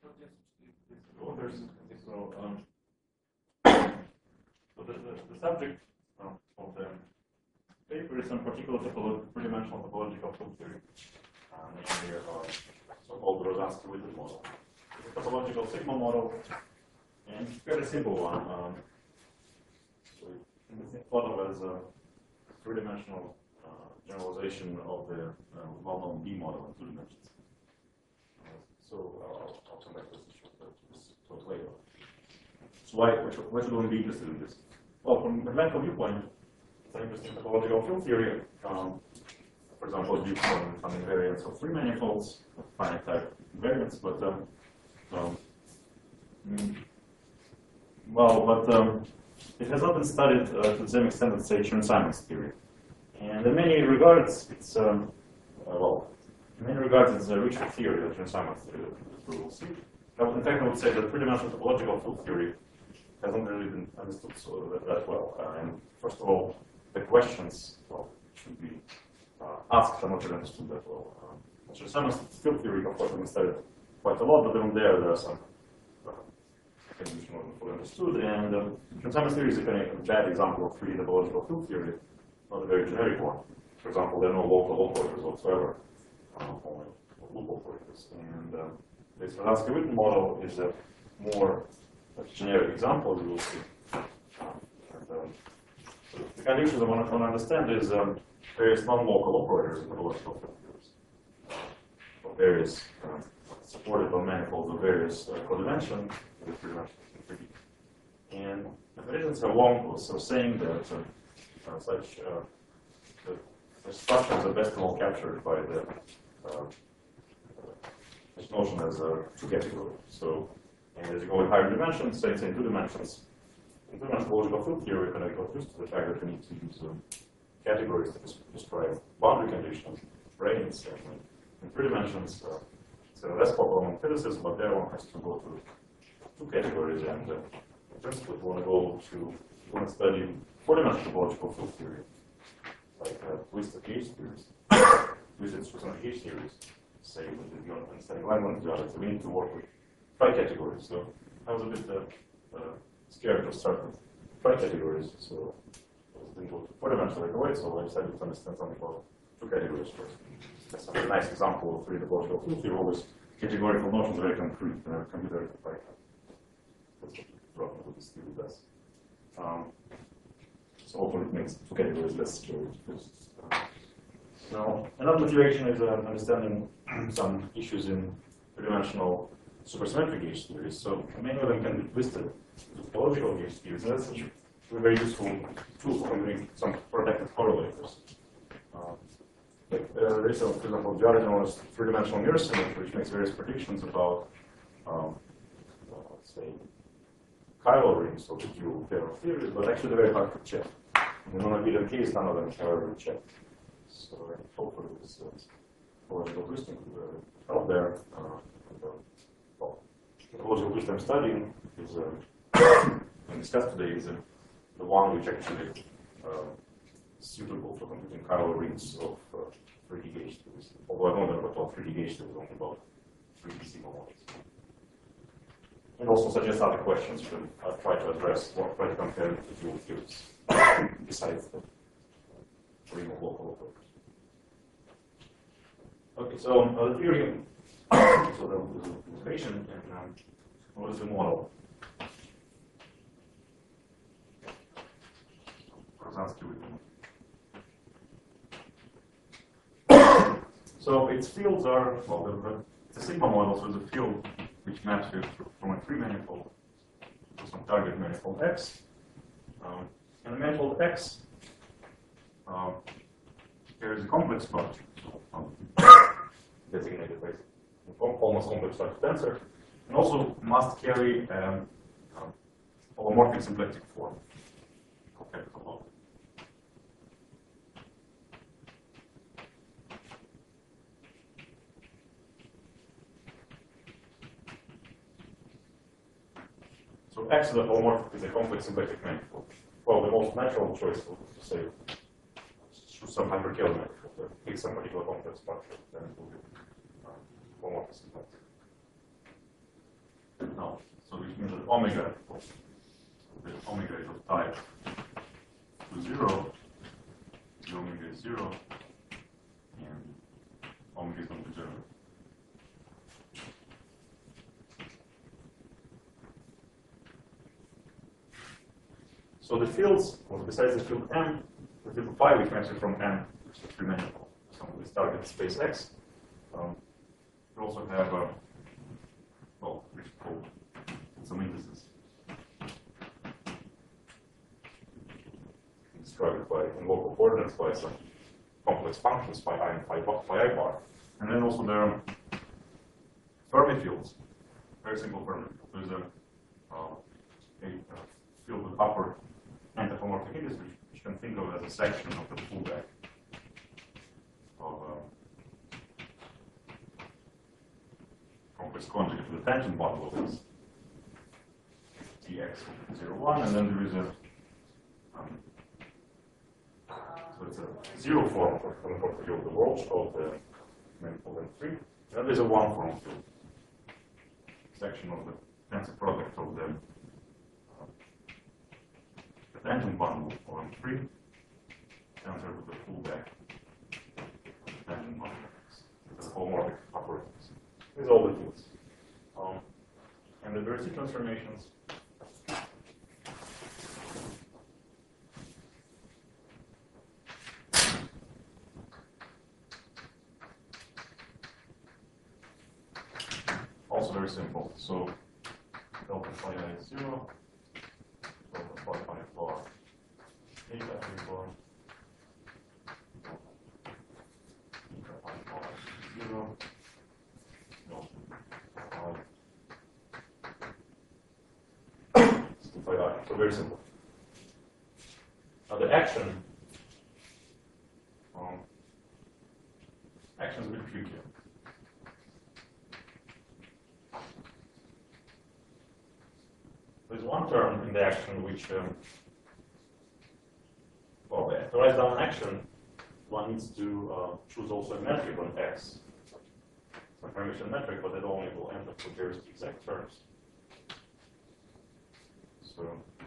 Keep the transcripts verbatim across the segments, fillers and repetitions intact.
authors. So, um, so the, the, the subject um, of the paper is some particular topolo three-dimensional topological field theory, uh, namely uh, so-called Rosansky-Witten model. It's a topological sigma model, and it's a very simple one. Um, so you can think of as a three-dimensional uh, generalization of the uh, well-known B model in two dimensions. Uh, so I'll, I'll come back to this issue talk later. So why, why should one be interested in this? Well, from the mathematical viewpoint, it's an interesting topological field theory. Um, for example, due from an invariance of three manifolds, finite type invariance, but um, um, mm, well, but um, it has not been studied uh, to the same extent as, say, Chern-Simons theory. And in many regards, it's um, uh, well, in many regards, it's a richer theory than Chern-Simons theory that we will see. In fact, I would say that three-dimensional topological field theory hasn't really been understood so that, that well. Uh, and first of all, the questions well should be uh, asked are not really understood that well. Uh, Chern-Simons field theory, of course, has been studied quite a lot, but even there, there are some uh, things which are not fully understood. And um, Chern-Simons theory is a kind of bad example of three D topological field theory, not a very generic one. For example, there are no local operators whatsoever, uh, only loop operators. And um, this Rosansky-Witten model is a more a generic example, we will see. And, um, so the kind of issues I want to understand is um, various non-local operators in the topological field theories. Uh, various uh, supported by manifolds of various uh, codimension, and mathematicians have long was so saying that uh, uh, such uh, the, the structures are best of all captured by the uh, this notion as a two category. So, and as you go in higher dimensions, say, say in two dimensions, in two-dimensional topological field theory, we're going to get used to the fact that we need to use um, categories to describe boundary conditions, branes, and in three dimensions, uh, it's a less popular in physicists, but there one has to go to two categories, and uh, in principle, we want to go to, we want to study four-dimensional topological field theory, like uh, twisted gauge theories, twisted Rosansky gauge theories. Say, with the understanding Langland geometry, we need to work with tri-categories. So I was a bit uh, uh, scared to start with tri-categories, so I didn't go to four-dimensional right away, so I decided to understand something about two categories first. That's a nice example of three topological field theory. Always categorical notions are very concrete, and a computer can write. That's what this theory does. Um, so hopefully it makes two categories less scary. Uh, Now, another motivation is uh, understanding some issues in three-dimensional supersymmetric gauge theories. So many of them can be twisted to topological gauge theories, and that's a very useful tool for doing some protected correlators. Uh, like, uh, there is, a, for example, Giardino's three-dimensional mirror symmetry, which makes various predictions about, um, uh, let's say, chiral rings of the dual pair of theories, but actually they're very hard to check. In the non-abelian case, none of them can ever be checked. So hopefully this topological twisting uh, out there. Uh, and, uh, well, the topological twist I'm studying is, uh, and discussed today, is uh, the one which actually uh, is suitable for computing chiral rings of uh, three D gauge theories. Although I don't know about three D gauge theories, only about three D sigma models. And also suggest other questions should I try to address or try to compare the dual theories besides the ring of local operators. Okay, so uh, the theory, so the illustration, and um, what is the model? Rosansky-Witten. So its fields are, well, the, the, it's a sigma model, so it's a field which maps you from a free manifold to some target manifold X. Um, and the manifold X um, carries a complex structure. Um, designated by almost complex structure tensor, and also must carry um, um, holomorphic symplectic form. Okay, so X of the holomorphic is a complex symplectic manifold. Well, the most natural choice is to say choose some hyperkähler manifold, pick some particular complex structure, then it will be homomorphic symplectic. omega, the omega is of type to zero, the omega is zero, and omega is non-degenerate. So the fields, well, besides the field M, the field phi, which measures from M, which is three-dimensional, so this target space X. Um, we also have a, well, which called some indices. Described by in local coordinates by some complex functions, phi I and phi, phi I bar. And then also there are Fermi fields, very simple Fermi field. There's a, uh, a, a field with upper anthropomorphic indices, which, which you can think of as a section of the pullback of uh, complex conjugate to the tangent bundle of this T X zero one, and then there is a um, so it's a zero form for the property of the world called the manifold M three. And then there's a one form field, section of the tensor product of the tangent bundle of M three, tensor with the pullback of the tangent bundle. The homomorphic operators. These are all the fields. Um, and the Bercy transformations. Also very simple. So delta phi I is zero. Delta phi I bar theta I bar. Theta I bar zero. Delta phi. phi I. So very simple. Now the action. Um, action is a bit trickier. There's one term in the action which, um, well, to write down an action, one needs to uh, choose also a metric on X. So permission metric, but it only will end up with various exact terms. So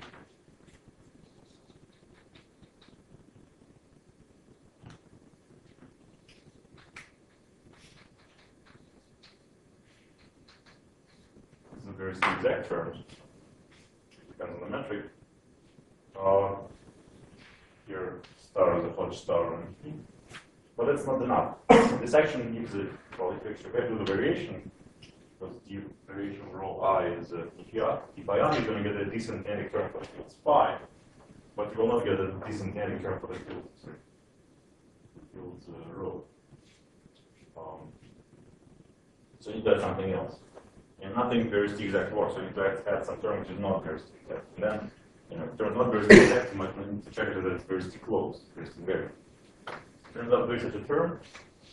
these are various exact terms. Depends on the metric. Uh, here, star is a Hodge star on P. But that's not enough. This action gives it, well, if you extrapolate to the variation, because the variation of rho I is uh, T phi I, you're going to get a decent kinetic term for the fields phi, but you will not get a decent kinetic term for the fields, the fields uh, rho. Um, so you need to add something else. And nothing varies the exact work, so you need to add, add some term which is not varies the exact. And then, you know, if term is not varies the exact, you might need to check it that it's varies too close, varies too very. Turns out there's such a term.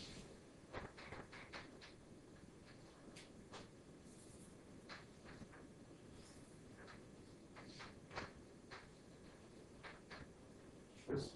This.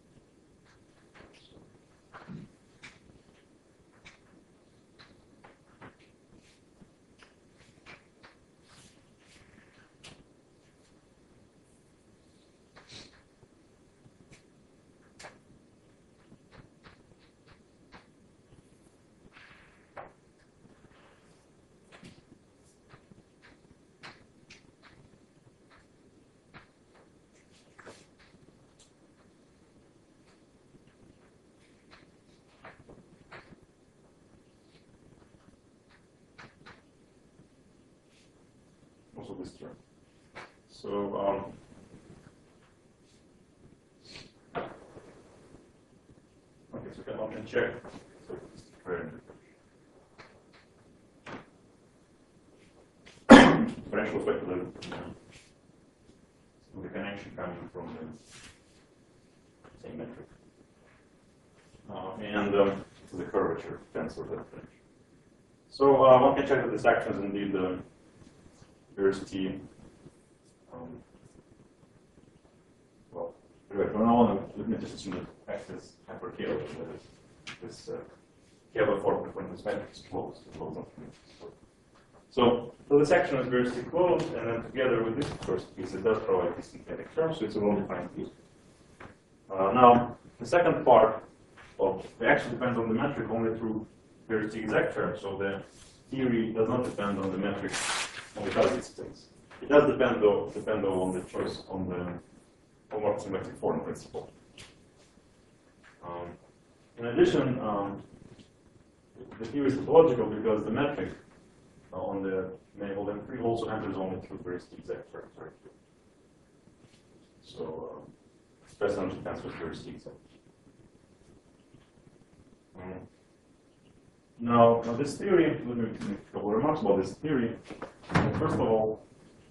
Also this term. So um, okay, so can, I can check. So it's very differential effect of the, uh, the connection coming from the same metric. Uh, and um, the curvature tensor of that connection. So uh, one can check that this action is indeed the uh, Here's T. Um, well, anyway, from now on, let me just assume that X is hypercable, that is, this uh, Kähler form when this metric is closed. It closed So, so this action is very closed, and then together with this first piece, it does provide this synthetic term, so it's a well-defined piece. Uh, now, the second part of the action depends on the metric only through heuristic exact terms, so the theory does not depend on the metric only does these things. It does depend though, depend though on the choice on the homomorphic symmetric form principle. Um, in addition, um, the theory is topological because the metric uh, on the naval M three also enters only through heuristic exact terms. Right? So, um, stress energy transfer heuristic exact. Um, now, now, this theory, let me make a couple of remarks about this theory. First of all,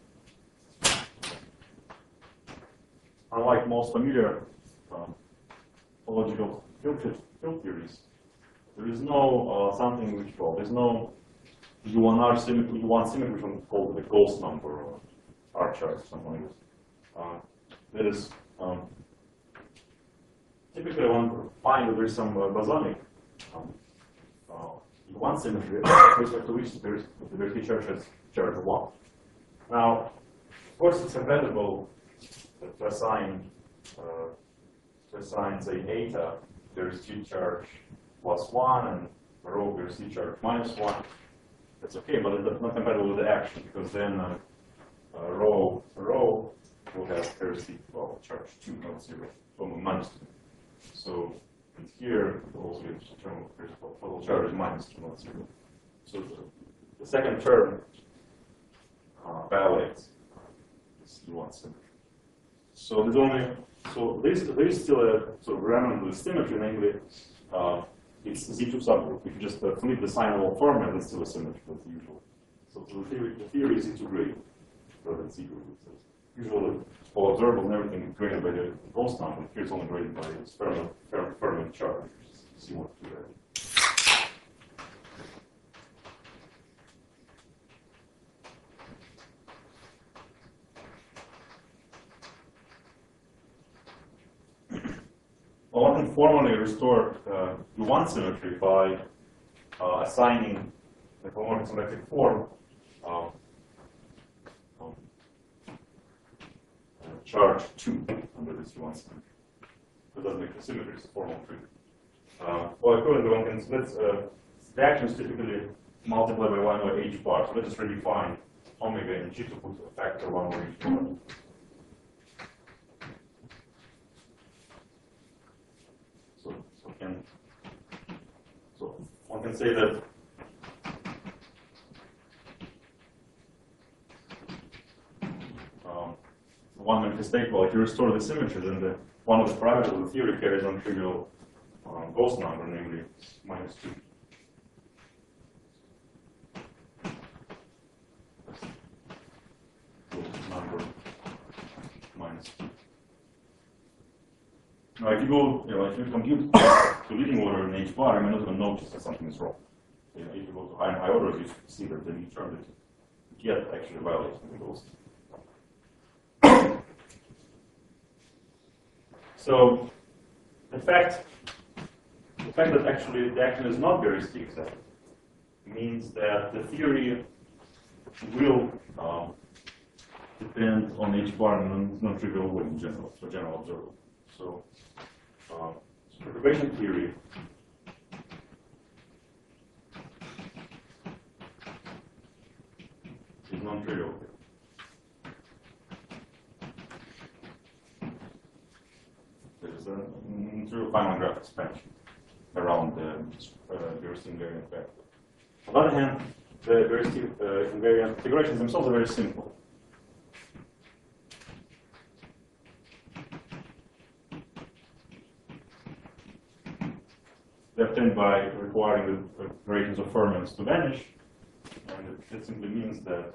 unlike most familiar um, topological field, field theories, there is no uh, something which, well, there's no U one R symmetry, U one symmetry, which is called the Gauss number or R chart, something like this. Uh, there is um, typically one find that there is some uh, bosonic um, uh, U one symmetry with respect to which there is the Verti charge has charge one. Now, of course, it's compatible to assign uh, to assign say eta Verti charge plus one and rho Verti charge minus one. That's okay, but it's not compatible with the action because then uh, uh, rho rho will have Verti well charge two, not zero, from minus two. So and here also term total charge is minus two, not zero. So the, the second term uh, violates this U one symmetry. So there's only so there's there's still a sort of remnant of the symmetry, namely uh, it's Z two subgroup. If you just uh, flip the sign of all format, it's still a symmetry as usual. So, so the theory the theory is Z two graded rather than Z graded. So usually all observables and everything is graded by the Gauss number. Here it's only graded by the Fermat Fermat charge, which is C one two graded. Well, one can formally restore uh, U one symmetry by uh, assigning the homomorphic symmetric form uh, um, uh, charge two under this U one symmetry. That doesn't make the symmetry, it's a formal treatment. Uh, well, equivalently, one can let's uh, the action is typically multiplied by one over h bar. So let's just redefine omega and g to put a factor one over h bar. So, so can so one can say that um, one makes mistake. Well, if you restore the symmetry, then the one of the parameters of the theory carries on trivial um, Gauss number, namely minus two. Number minus two. Now, if you go, you know, if you compute to leading order in h bar, you may not even notice that something is wrong. So, you know, if you go to high and high orders, you see that the new term that you get actually violates the Gauss. So, the fact, the fact that actually the action is not heuristic exact means that the theory will um, depend on h bar in a non-trivial way in general, for general observable. So, uh, so perturbation theory is non-trivial. There is a non-trivial Feynman graph expansion around the uh, heuristic invariant vector. On the other hand, the heuristic uh, invariant configurations themselves are very simple. They're obtained by requiring the gradients of fermions to vanish, and it simply means that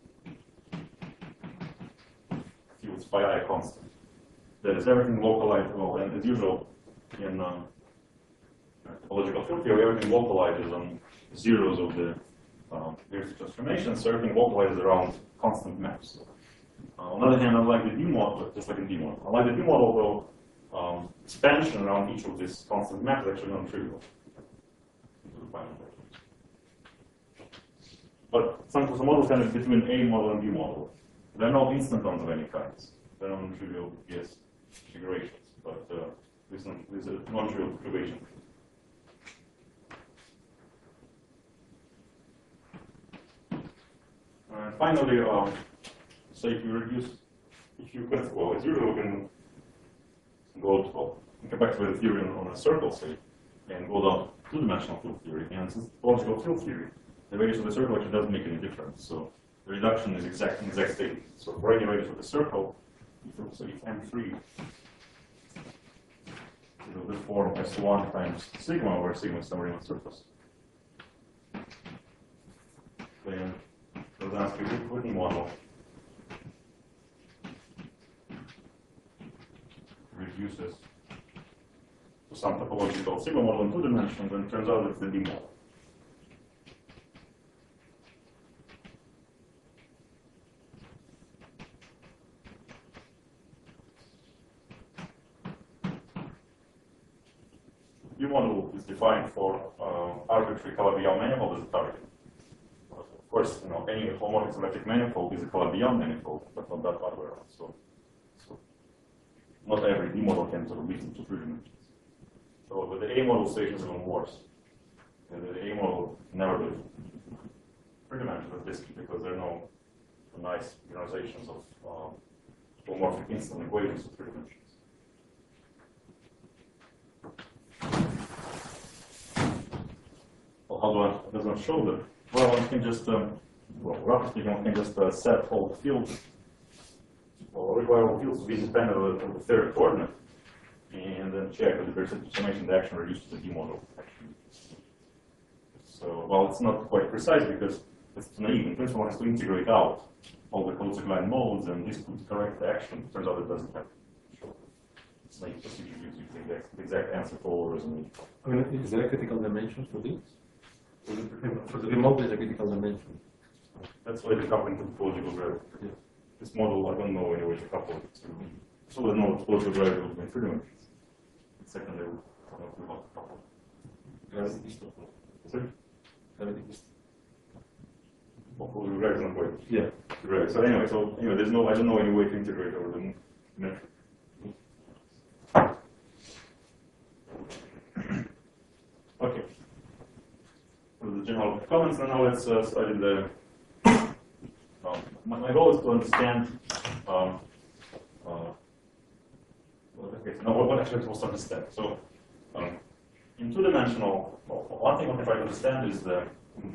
Q is phi I constant. That is everything localized, well, and as usual in um, topological field theory, everything localizes on zeros of the um, heuristic transformations, so everything localizes around constant maps. Uh, on the other hand, unlike the D model, just like in D model, unlike the D model, though, Um, expansion around each of these constant maps is actually non-trivial. but some, some models kind of between A model and B model. There are no instantons of any kinds. There are non-trivial yes configurations, but uh, this is a non-trivial perturbation. And finally, um, so if you reduce, if you well, as usual, we can go to well, come back to the theory on a circle, say, and go down to two-dimensional field theory. And since logical field theory, the radius of the circle actually doesn't make any difference. So the reduction is exact, exact state. So for any radius of the circle, if, so if M three is of the form S one times sigma, where sigma is some Riemann surface, then the Lansky Whitney model reduces to some topological sigma model in two dimensions, and it turns out it's the D model. D model is defined for uh, arbitrary Calabi-Yau manifold as a target. Of course, you know, any homomorphic symmetric manifold is a Calabi-Yau manifold, but not that other way around. So, so not every D model can sort of lead into three dimensions. So, but the A model station is even worse. And the A model never lives three dimensions of this because there are no nice generalizations of uh, homomorphic instant equations of three dimensions. Well, how do I, does not show that? Well, one can just, um, well, roughly speaking, one can just uh, set all the fields, well, require all fields to be independent of the, of the third coordinate, and then check that the percentage summation the action reduced to the D model action. So, well, it's not quite precise because it's naive. In principle, one has to integrate out all the closed-line modes, and this could correct the action. It turns out it doesn't have to. It's naive procedure using the exact, the exact answer for all resonance. I mean, is there a critical dimension for this? For the remote is a critical dimension. That's why the coupling to topological gravity. Yeah. This model, I don't know any way to couple it to. So there's no topological gravity between three dimensions. Secondly, we don't know to couple. Gravity is not. Sorry? Gravity is. Topological gravity is not quite. Yeah. Right. So anyway, so anyway, there's no. I don't know any way to integrate over the metric. Okay. The general comments, and now let's uh, study the. Um, my, my goal is to understand. Um, uh, well, okay, so now what, what actually we're supposed to understand? So, um, in two-dimensional, well, one thing we can try to understand is the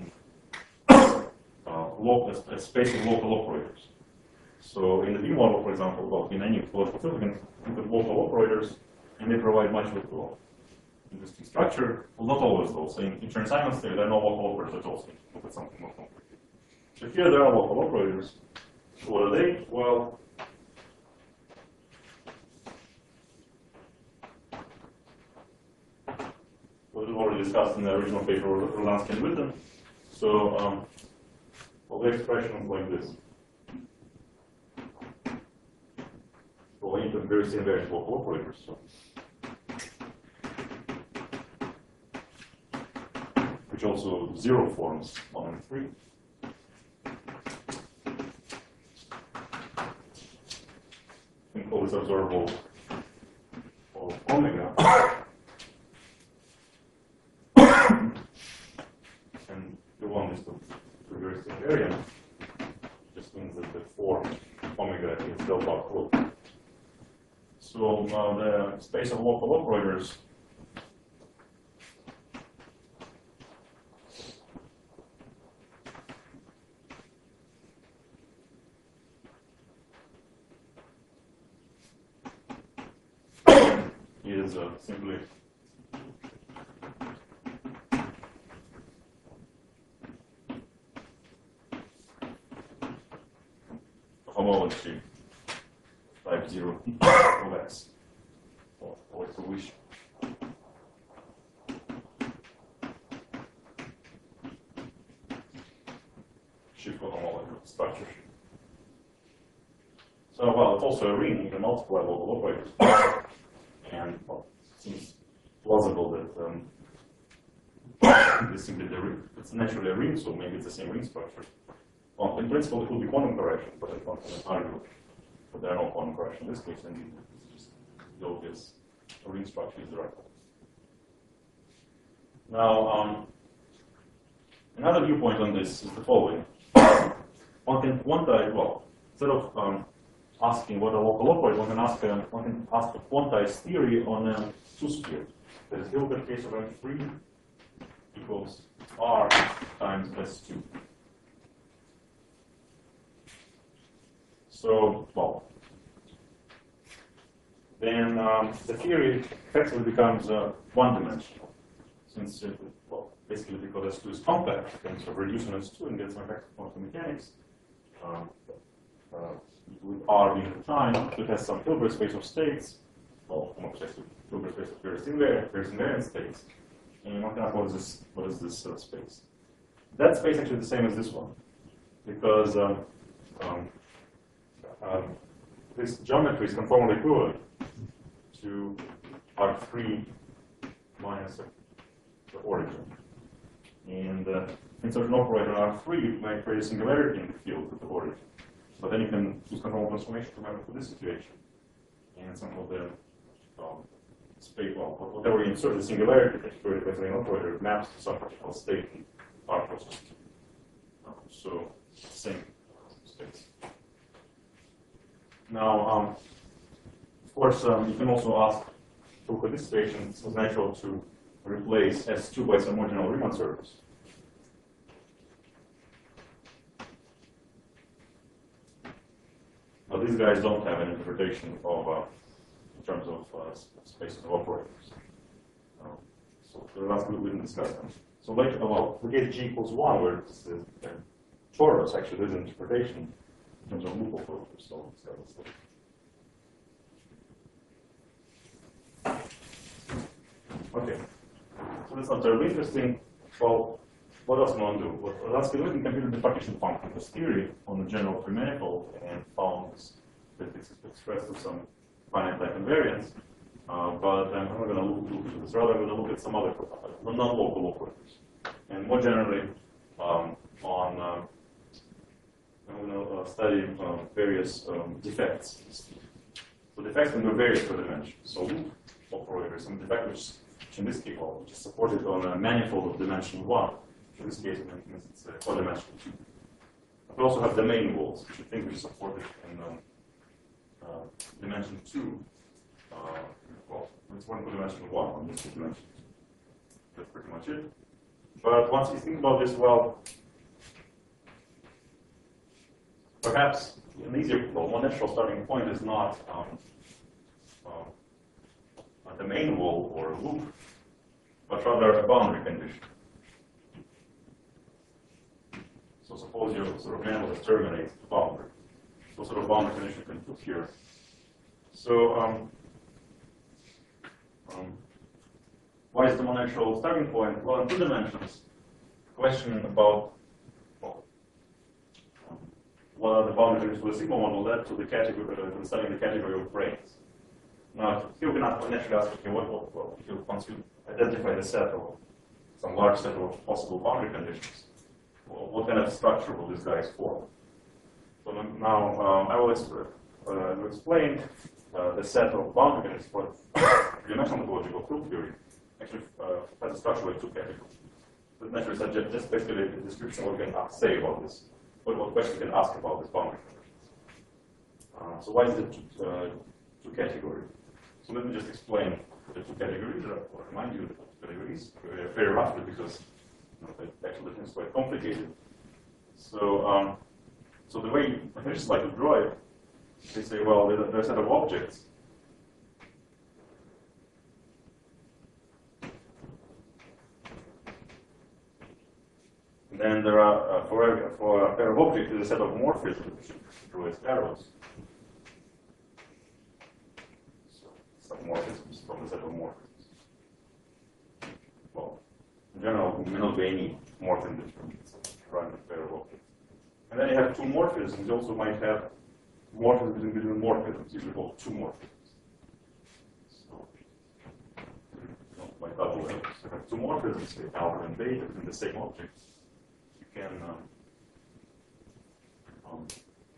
uh, local, a space of local operators. So, in the V model, for example, well, in any topological field, we can think of local operators, and they provide much of the interesting structure. Well, not always though. So in, in Chern-Simons theory, there are no local operators at all. So look at something more complicated. So here there are local operators. What are they? Well, what we've already discussed in the original paper, Rolansky and Witten. So, um, well, the expression is like this. Well, I need to very same various local operators. So. Which also zero forms one and three. We can call this observable of omega. And the one is to reverse the invariant. Just means that the form omega is delta closed. So uh, the space of local operators is uh, simply homology type zero of x, or, or if you wish. Shift homology structure. So, well, it's also a ring. You can multiply local operators. And well, it seems plausible that um, it's simply the ring. It's naturally a ring, so maybe it's the same ring structure. Well, in principle, it could be quantum correction, but I can't argue. But there are no quantum correction in this case, and it's just the obvious ring structure is the right one. Now, um, another viewpoint on this is the following. One can quantize, well, instead of um, asking what a local operator, one can ask a, one can ask a quantized theory on a two-sphere. That is, Hilbert case of M three equals R times S two. So, well, then um, the theory effectively becomes uh, one-dimensional, since it, well, basically because S two is compact, you can sort of reduce on S two and get some effective quantum mechanics. Um, uh, with R being the time, it has some Hilbert space of states, well, more precisely, Hilbert space of various invariant, various invariant states. And one can ask, what is this, what is this uh, space? That space is actually the same as this one, because um, um, um, this geometry is conformally equivalent to R three minus the origin. And uh, insert an operator on R three, you might create a singularity in the field with the origin. But then you can use conformal transformation to remember for this situation. And some of the um, space, well, whatever you insert the singularity category as an operator, it maps to some particular state in R process. Um, so, same space. Now, um, of course, um, you can also ask, for this situation, it's natural to replace S two by some more general Riemann surface. Now, these guys don't have an interpretation of, uh, in terms of uh, spaces of operators. Um, so the last we didn't discuss them. So later, well, we get G equals one, where it's the uh, torus actually there's an interpretation in terms of loop operators. So let's go, let's look. Okay, so that's not terribly interesting. Well, what else can one do? Well, let's do it in computer the partition function as theory on the general pre-manifold and found that it's expressed with some finite type invariance. Uh, but I'm not going to look, look at this. Rather, I'm going to look at some other uh, non-local operators. And more generally, um, on uh, I'm going to uh, study um, various um, defects. So defects can be various per dimension. So loop operators, some defect which in this case, well, which is supported on a manifold of dimension one. In this case, it means it's a four-dimensional cube. We also have domain walls, which I think is supported in um, uh, dimension two. Uh, well, it's one four-dimensional one on this dimension. That's pretty much it. But once you think about this, well, perhaps an easier, well, one natural starting point is not um, uh, a domain wall or a loop, but rather a boundary condition. So suppose your sort of manifold terminates the boundary. So sort of boundary condition you can put here. So um, um, why is the monnatural starting point? Well, in two dimensions, question about well, um, what are the boundary conditions for the sigma model led to the category, uh, to studying the category of branes. Now, here we cannot naturally ask, okay, what, what, well, if you, once you identify the set of some large set of possible boundary conditions, well, what kind of structure will these guys form? So now um, I will exp uh, explain uh, the set of boundary conditions for dimensional topological field theory. Actually, uh, has a structure with two categories. But naturally, suggest just basically a description of what we can say about this, what, what questions you can ask about this boundary conditions. Uh, so why is it two, uh, two categories? So let me just explain the two categories, or remind you the two categories uh, very roughly, because you know, the actual definition is quite complicated. So, um, so the way I just like to draw it, they say, well, there's a, there's a set of objects. And then there are, uh, for, a, for a pair of objects, there's a set of morphisms, which you draw as arrows. Morphisms from the set of morphisms. Well, in general, there may not be any morphism determinants of random pair of objects. And then you have two morphisms. You also might have morphisms between morphisms, usually called two morphisms. So, you know, by double arrows. you have two morphisms, say alpha and beta, in the same object, you can um, um,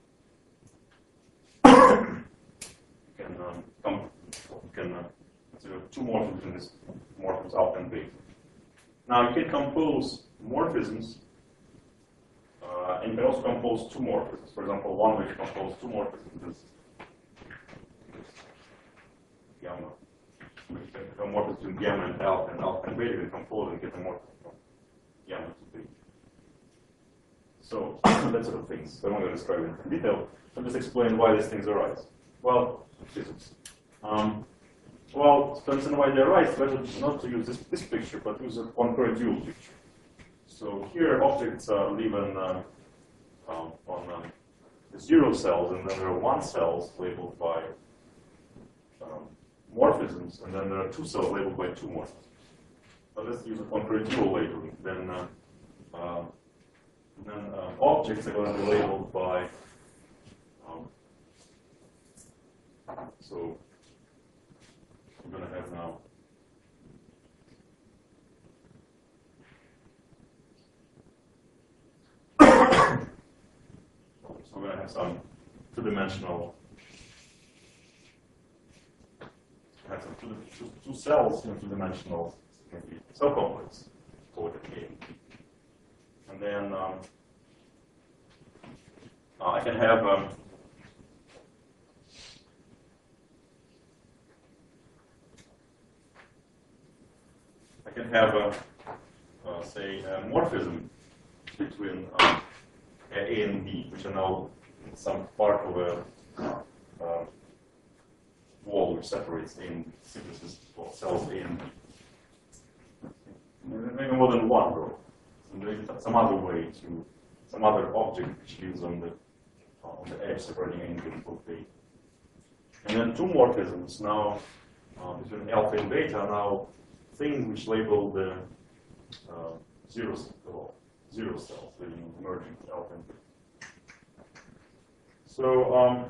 you can um, come, you can uh, consider two morphisms in this morphisms alpha and beta. Now you can compose morphisms, uh, and you can also compose two morphisms. For example, one way to compose two morphisms is gamma. You can have morphisms between gamma and alpha, and alpha and beta you can compose and get a morphism from gamma to beta. So that sort of things. So I'm not going to describe it in detail. I'll just explain why these things arise. Well, physics. Um, well, to understand why they arise, better not to use this, this picture, but use a concurrent dual picture. So here, objects uh, live in, uh, um, on um, the zero cells, and then there are one cells labeled by um, morphisms, and then there are two cells labeled by two morphisms. So let's use a concurrent dual labeling. Then, uh, uh, then uh, objects are going to be labeled by, um, so we're going to have now so we're going to have some two-dimensional, have some two, two, two cells in two-dimensional cell complex called a K. And then um, uh, I can have um, I can have a, uh, say a morphism between um, A and B, which are now some part of a uh, wall which separates A and B, synthesis of cells A and B. Maybe more than one row. Maybe some other way to, some other object which lives on the on the edge separating A and B from beta. And then two morphisms now uh, between alpha and beta are now things which label the uh, zero, zero cells living in emerging alpha and beta. So, um,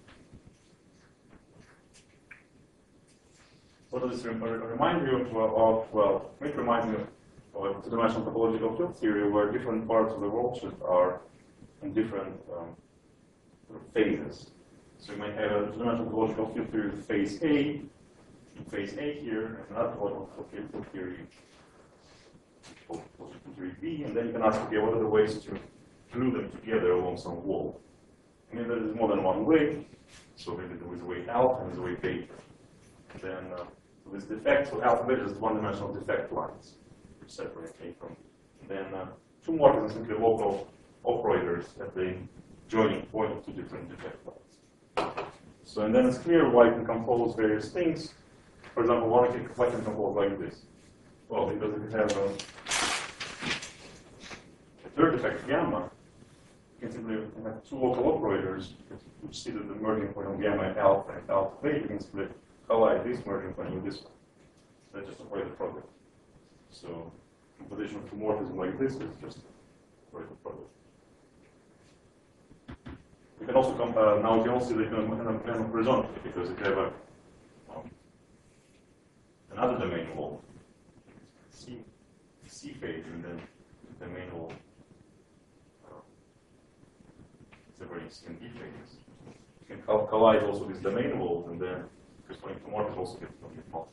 what does this remind you of? of well, it reminds me of a two-dimensional topological field theory where different parts of the world are in different um, phases. So you might have a two-dimensional topological field theory with phase A, phase A here, and another topological field theory, topological theory B, and then you can ask, okay, what are the ways to glue them together along some wall? I mean, there is more than one way. So maybe there is a way alpha and there is a way beta. And then uh, with defects, so alpha beta is one-dimensional defect lines, which separate A from B. And then uh, two morphisms are simply local operators at the joining point of two different defect lines. So, and then it's clear why you can compose various things. For example, why can, why can compose like this? Well, because if you have a, a third defect gamma, you can simply have two local operators which see that the merging point of gamma and alpha and alpha beta, you can simply collide this merging point with this one. So that's just operate the product. So composition of two morphisms like this is just operate the product. You can also come, uh, now you can also see that you can plan horizontally, because if you have a um, another domain wall, C, C phase, and then the domain wall separating C and D phases. You can collide also with domain walls, and then corresponding to morphisms also get multiple.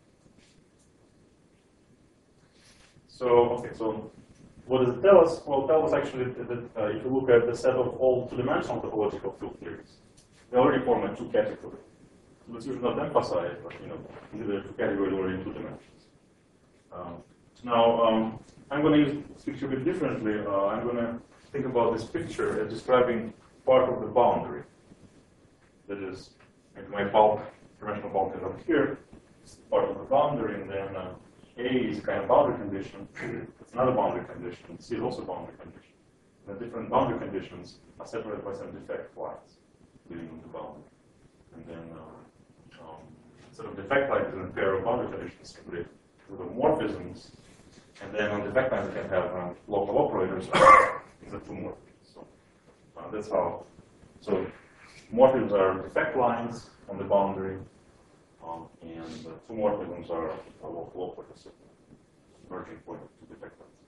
So, okay, so what does it tell us? Well, it tells us actually that uh, if you look at the set of all two-dimensional topological field theories, they already form a two category. So that's usually not emphasized, but you know, they're two categories already in two dimensions. Um, now, um, I'm going to use this picture a bit differently. Uh, I'm going to think about this picture as describing part of the boundary. That is, maybe my bulk, dimensional bulk is up here. It's part of the boundary, and then uh, A is a kind of boundary condition. It's another boundary condition. C is also a boundary condition. The different boundary conditions are separated by some defect lines leading on the boundary. And then uh, um, instead of defect lines in a pair of boundary conditions, simply with the morphisms. And then on defect lines, we can have um, local operators in the two morphisms. So uh, that's how. So morphisms are defect lines on the boundary. Um, and uh, two morphisms are, are local operators. merging point to detect that.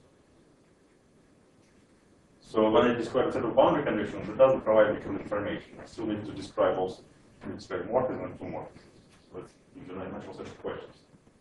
So when I describe a set of boundary conditions, it doesn't provide me with information. I still need to describe also to describe morphism and homomorphism. So it's usually a natural set of questions.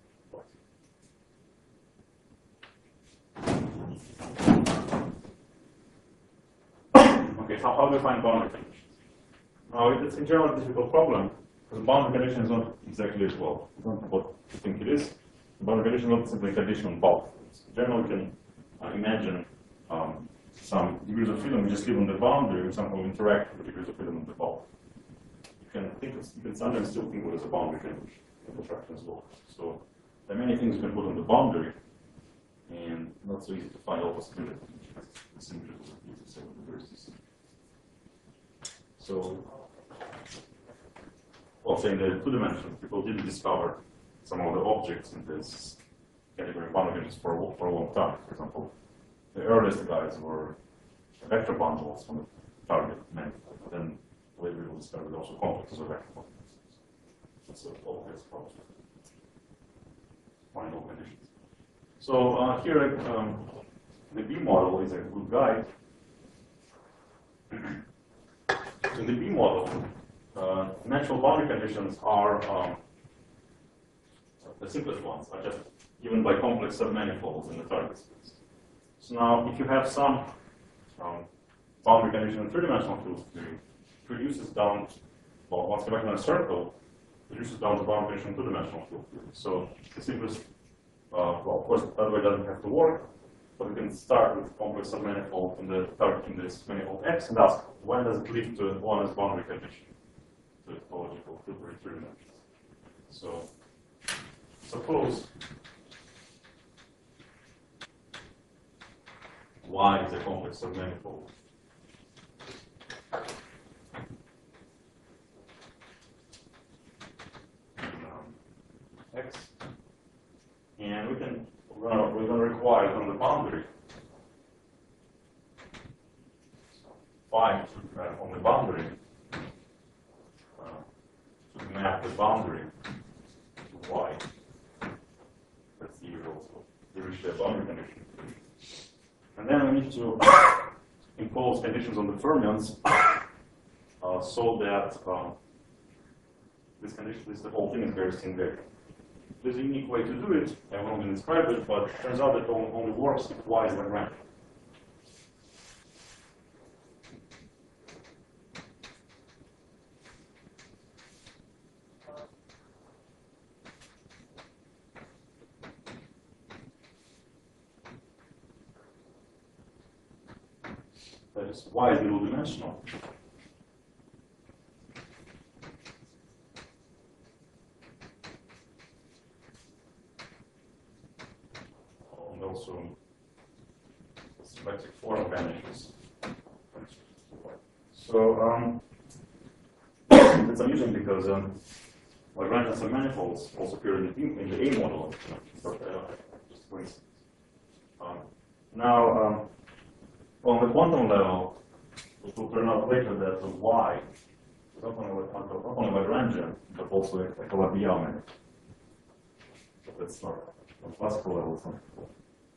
Okay, so how do we find boundary conditions? Now, it's in general a difficult problem, because the boundary condition is not exactly as well. It's not what you think it is. The boundary condition is not simply a condition on bulk. In general, you can uh, imagine um, some degrees of freedom which is given the boundary and somehow interact with degrees of freedom on the bulk. You can think of, you can sometimes still think of it as a boundary condition in interaction as well. So there are many things you can put on the boundary, and not so easy to find all possibilities. The symmetries of these several diversities. So, also in the two dimensions, people didn't discover some of the objects in this category of boundary conditions for a, for a long time. For example, the earliest guys were vector bundles from the target manifold. Then later we will discover also complexes of vector bundles. That's all has problems with final conditions. So uh, here, um, the B model is a good guide. In the B model, uh, natural boundary conditions are um, the simplest ones, are just given by complex submanifolds in the target space. So now, if you have some um, boundary condition in three-dimensional field theory, it reduces down, well, once you're in a circle, it reduces down to boundary condition in two-dimensional field theory. So the simplest, uh, well, of course, that way doesn't have to work, but we can start with complex submanifold in the target in this manifold X and ask, when does it lead to one as boundary condition to topological filter in three dimensions? So suppose Y is a complex submanifold. Um, X, and we can we're going we're going to require from the boundary phi uh, on the boundary uh, to map the boundary to Y. That's the usual Dirichlet boundary condition. And then we need to impose conditions on the fermions uh, so that um, this condition, this the whole thing is very invariant. There's a unique way to do it. I won't even describe it, but it turns out that it only works if Y is Lagrangian. That is, Y is middle dimensional. And also, the symmetric form vanishes. So, um, it's amusing because um, Lagrangian submanifolds also appear in the, in the A model. So, uh, just coincidence. Um, now, um, on the quantum level, it will turn out later that the Y is not only, not only Lagrangian, but also a, a Calabi-Yau manifold. But that's not, on classical level, it's not important.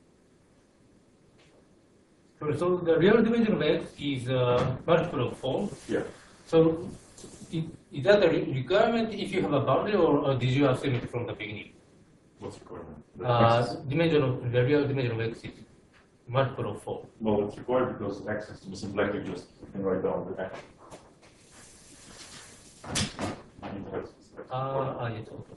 So the real dimension of X is uh, multiple of four. Yeah. So is, is that a re requirement if you have a boundary, or, or did you assume it from the beginning? What's the requirement? The Uh, dimension of the real dimension of X is multiple of four. Well, it's required because X has to be symplectic, just you can write down the X. Ah, ah, yes, okay.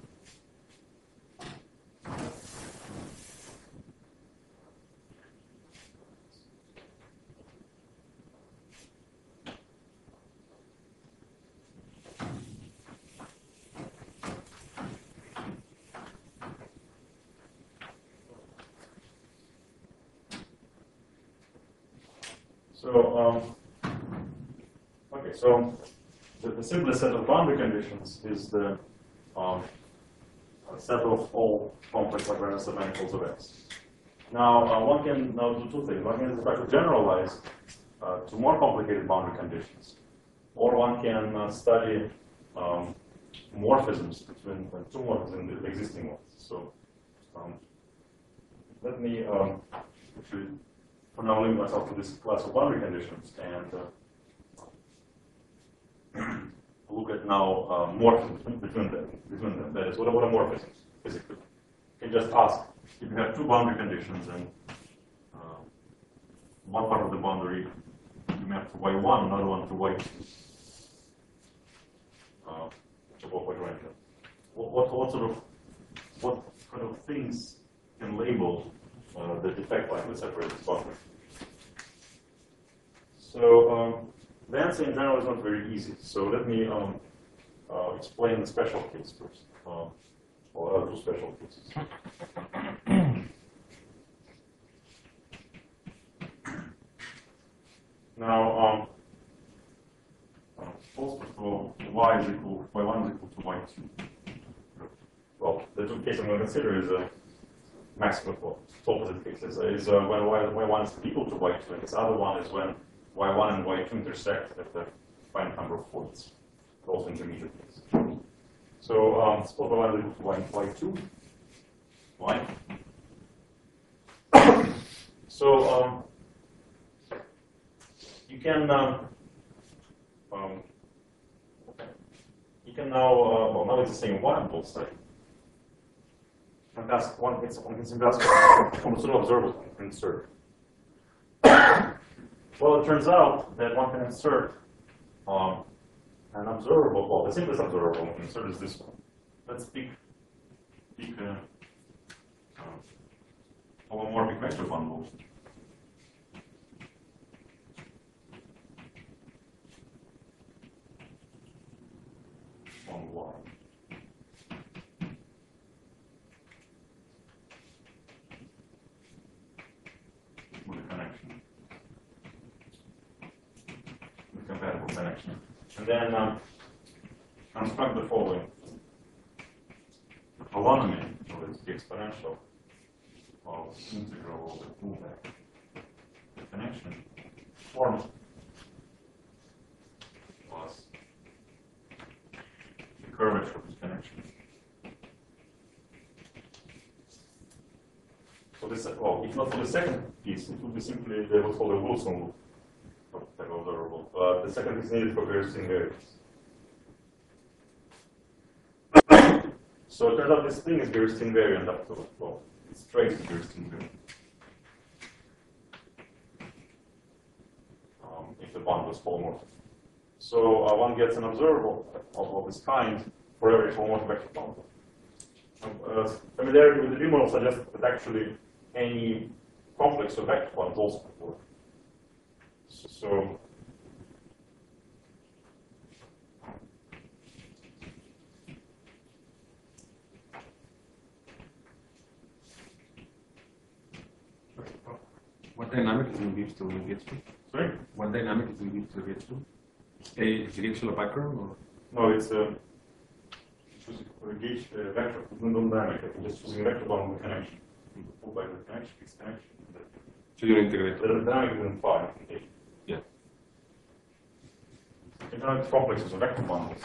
So, um, okay, so the, the simplest set of boundary conditions is the um, set of all complex Lagrangian submanifolds of X. Now, uh, one can now do two things. One can try to generalize uh, to more complicated boundary conditions, or one can uh, study um, morphisms between uh, two morphisms in the existing ones. So, um, let me um, actually, for now, limit myself to this class of boundary conditions and uh, look at now uh, morphisms between, between them. Between them. That is, what are, what are morphisms physically? You can just ask if you have two boundary conditions and uh, one part of the boundary you map to y one, another one to y two. Uh, above quadrant. What, what, what sort of what kind of things can label uh, the defect line with separated boundary? So um, the answer in general is not very easy. So let me um, uh, explain the special case first, uh, or other two special cases. Now, um, uh, suppose first of all y is equal y one is equal to y two. Well, the two cases I'm going to consider is a maximum, well, two opposite cases. Is uh, when y, y one is equal to y two, and this other one is when y one and y two intersect at the finite number of points, also intermediate case. So um, suppose y one is equal to y, y two, y. So um, you can um, um, you can now uh, well now it's the same y on both sides. And ask one gets one gets ask from sort of observable insert. Well, it turns out that one can insert um, an observable. Well, the simplest observable insert is this one. Let's pick pick a uh, homomorphic vector bundle. On Y. With a connection. With compatible connection. And then um, construct the following. The polynomial, so it's the exponential of integral of the pullback. The connection form plus the curvature of this connection. So this, well, if not for the second piece, it would be simply the what's called a Wilson loop type of observable. But the second is needed for various invariants. So it turns out this thing is Beerst invariant up to, well, it's traced Beerst invariant. Um, if the bond was holomorphic. So uh, one gets an observable of, of this kind for every holomorphic vector bond. Um, uh, familiarity with the V model suggests that actually any complex of vector bonds also work. So What dynamic is in Gibbs to get to? sorry? What dynamic is in Gibbs to get to? A is it a vacuum or? No, it's a uh, gauge uh, vector non-dynamic. I can just choosing vector bond with connection. Pull by the connection, fixed connection. So you integrate. The dynamic is in phi. Okay. Yeah. Dynamic complexes of vector bonds.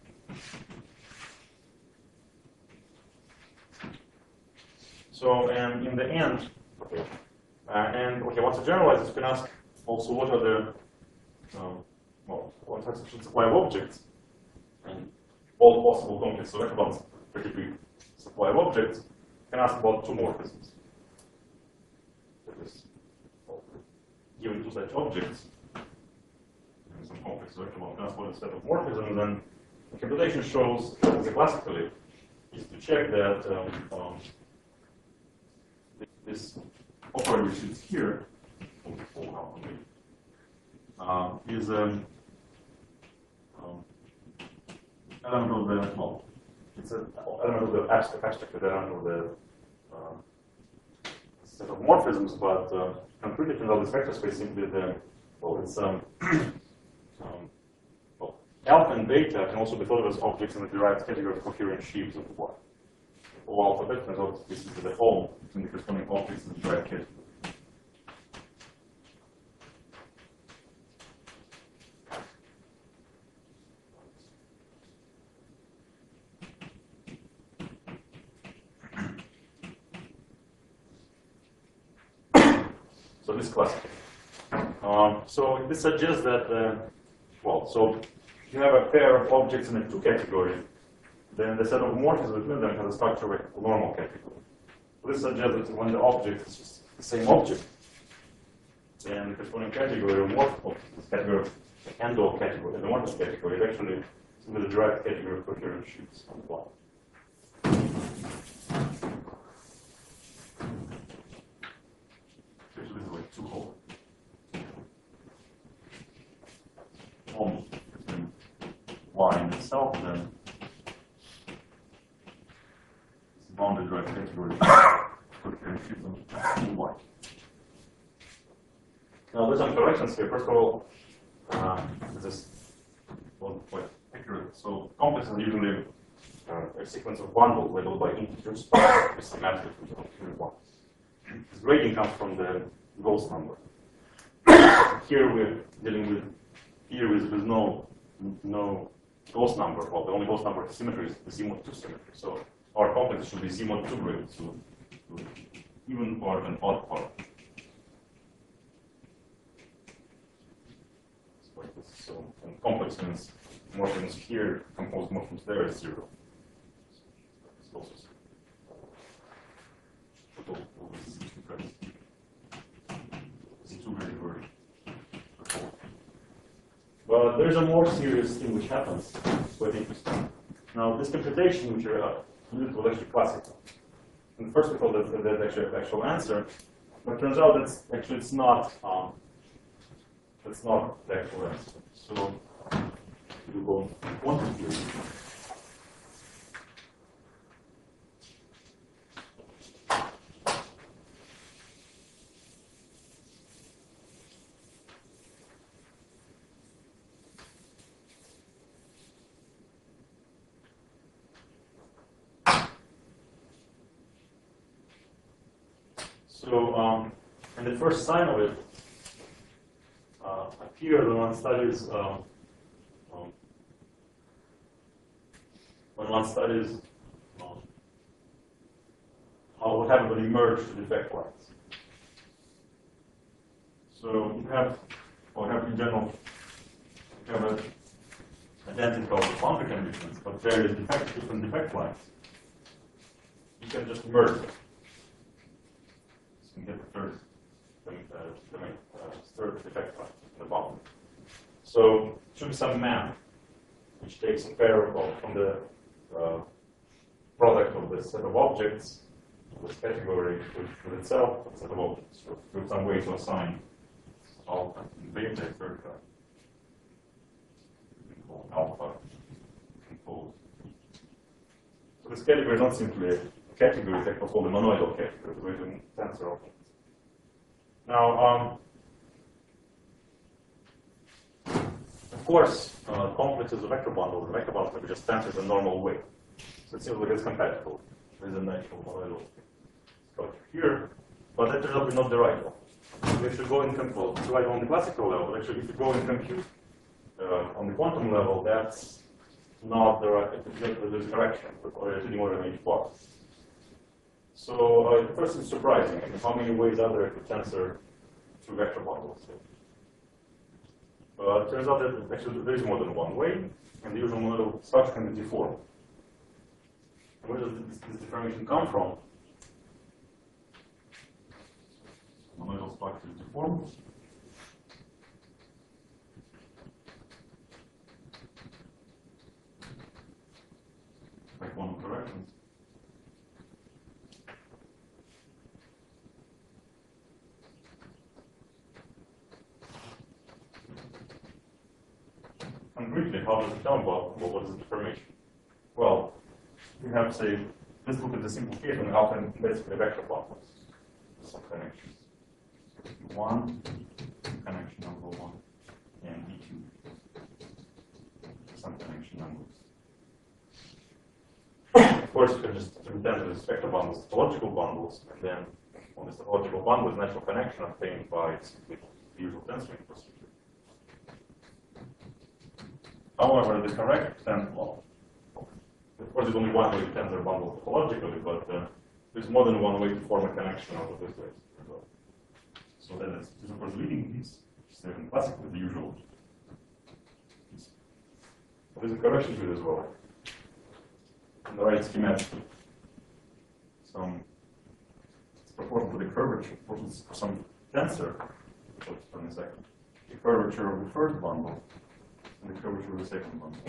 So, and in the end, okay, uh, and okay, once you generalize this, you can ask also what are the, um, well, what are the supply of objects, and all possible complexes of vector bonds, particularly supply of objects, you can ask about two morphisms. That is, well, given two such objects, and some complex vector bond, you can ask what a set of morphisms, and the computation shows, as a classically, is to check that um, um, this operator which is here, uh, is an um, element of the, well, it's an element of the abstract, abstract element of the uh, set of morphisms, but uh, concretely turns out this vector space simply the, well, it's, um, um, well, alpha and beta can also be thought of as objects in the derived category of coherent sheaves of Y. Or alphabet turns out this is the home between the corresponding objects in the derived category. So this classical. Um, so this suggests that, uh, well, so if you have a pair of objects in a two category, then the set of morphisms between them has a structure of a normal category. So this suggests that when the object is the same object, then the corresponding category of morph this category of the end-all category, the morphous category, is actually simply the derived category of coherent sheets on the plot. This is like two holes. Home between Y and itself, then it's bounded derived category of coherent sheets on Y. Now, there's some corrections here. First of all, uh, this is well, quite accurate. So, complexes are usually uh, a sequence of bundles labeled by integers, with symmetric ones. This grading comes from the Gauss number. Here we're dealing with here with, with no no Gauss number. Well, the only Gauss number of symmetry is the Z mod two symmetry. So, our complex should be Z mod two graded, so even part and odd part. Like this. So, and complex means morphisms here, composed morphisms there is zero. It's also zero. But there's a more serious thing which happens, quite interesting. Now, this computation which you're uh, used was actually classical. And first we thought that that's actually the actual answer, but it turns out that actually it's not. Um, That's not the actual answer. So you go quantum theory. So, um, and the first sign of it Uh, appeared when one studies um, um, when one studies um, how what happens when you merge the defect lines. So you have, or have in general, you have an identical boundary conditions, but various defect, different defect lines. You can just merge them. So you get the first. The, uh, the main, uh, third defect line in the bottom. So it should be some map which takes a pair of from the uh, product of the set of objects, this category with, with itself, a set of objects, so with some way to assign all beta third line. Alpha composed. So this category is not simply a category, it's called the monoidal category, the way to tensor objects. Now, um, of course, uh, complexes of vector bundles and vector bundles can be just tensors in a normal way. So it seems like it's compatible with the natural monoidal structure here, but that turns out to be not the right one. So if you go in well, it's right on the classical level, actually, if you go and compute uh, on the quantum level, that's not the right, there's a correction, but already more than each bar. So uh, first, it's surprising. I mean, how many ways are there to tensor two vector bundles? Uh, it turns out that actually there is more than one way, and the usual model structure can be deformed. And where does this, this deformation come from? Monoidal structure is deformed. Like one of corrections. And briefly, how does it come about? Well, what is the deformation? Well, we have, say, let's look at the simple case and how can basically vector bundles. Some connections. One, connection number one, and E two. Some connection numbers. Of course, you can just pretend that it's vector bundles, topological bundles, and then on this topological bundle is natural connection obtained by the usual tensoring procedure. However, the correct tensor, well, of course, there's only one way to tensor bundle topologically, but uh, there's more than one way to form a connection out of this way. So then it's, it's of course leading piece, which is in classic with the usual piece. But there's a correction to it as well. In the right schematic, some it's proportional to the curvature, proportional to some tensor, which I'll explain in a second. The curvature of the first bundle and the curvature of the second bundle.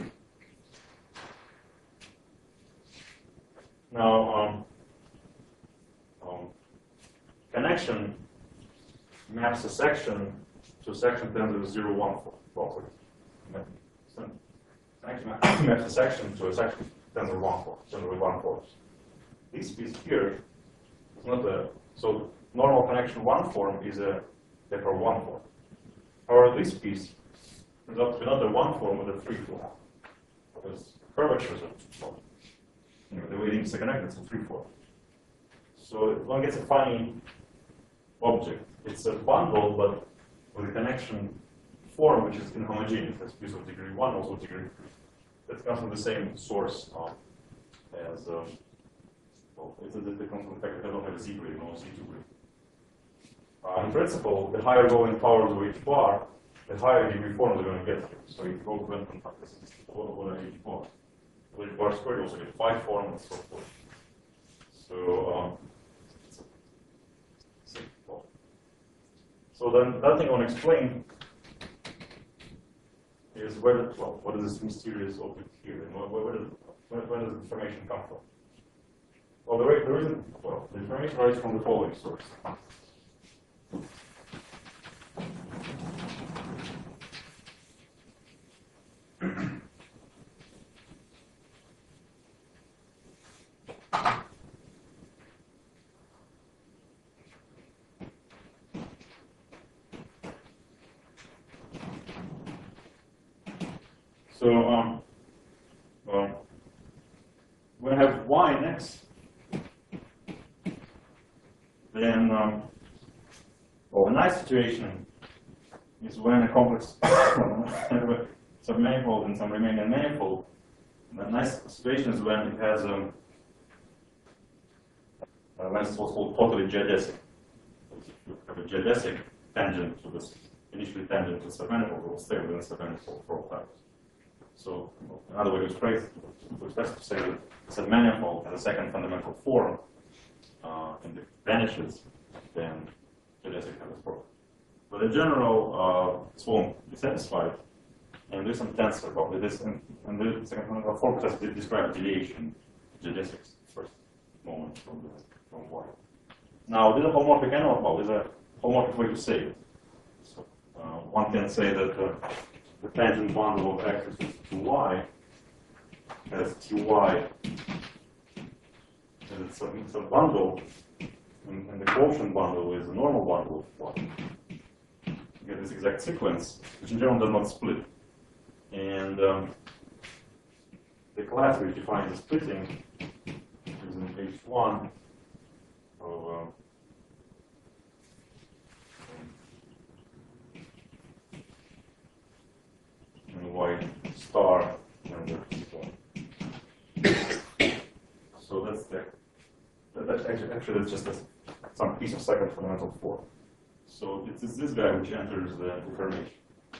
Now, um, um, connection maps a section to a section tensor zero one four. Connection maps a section to a section tensor one four, tensor with one four. This piece here is not a so normal connection one form is a therefore one form. However, this piece is up to another one form with a three form because curvatures are well, you know, the way things are connected is a three form. So one gets a funny object. It's a bundle, but with a connection form which is inhomogeneous. That's piece of degree one, also degree three. That comes from the same source um, as um, well, it's a, it comes from the fact that I don't have a Z grid, no Z two grid. Uh, in principle, the higher going powers of each bar, the higher degree forms are going to get here. So if you go to n this is one of each bar. With bar squared, you also get five form and so forth. So, um, well. so then that thing I want to explain is where the, well, what is this mysterious object here, and where, where, does, where, where does the information come from? Well, the, the reason, well, the information arises from the following source. So, um, well, when I have y and x, then, um, well, a nice situation is when a complex submanifold and some Riemannian manifold. The nice situation is when it has um, uh, when it's what's called totally geodesic. If you have a geodesic tangent to this, initially tangent to the submanifold, it will stay within the submanifold for all times. So another way to express it is to say that it's a manifold has a second fundamental form uh, and it vanishes, then geodesic has a form. But in general, uh, this won't be satisfied, and there's some tensor probably this, and, and the second fundamental form just describes deviation, geodesic's first moment from the from Y. Now, this is a homomorphic analog. Well, there's a homomorphic way to say it. So uh, one can say that. Uh, The tangent bundle of x is to y has ty and it's a, it's a bundle, and, and the quotient bundle is a normal bundle of y. You get this exact sequence, which in general does not split. And um, the class which defines the splitting is in H one of um, and y star and the people. So that's the that, that's actually actually that's just a, some piece of second fundamental form. So it's, it's this guy which enters the information.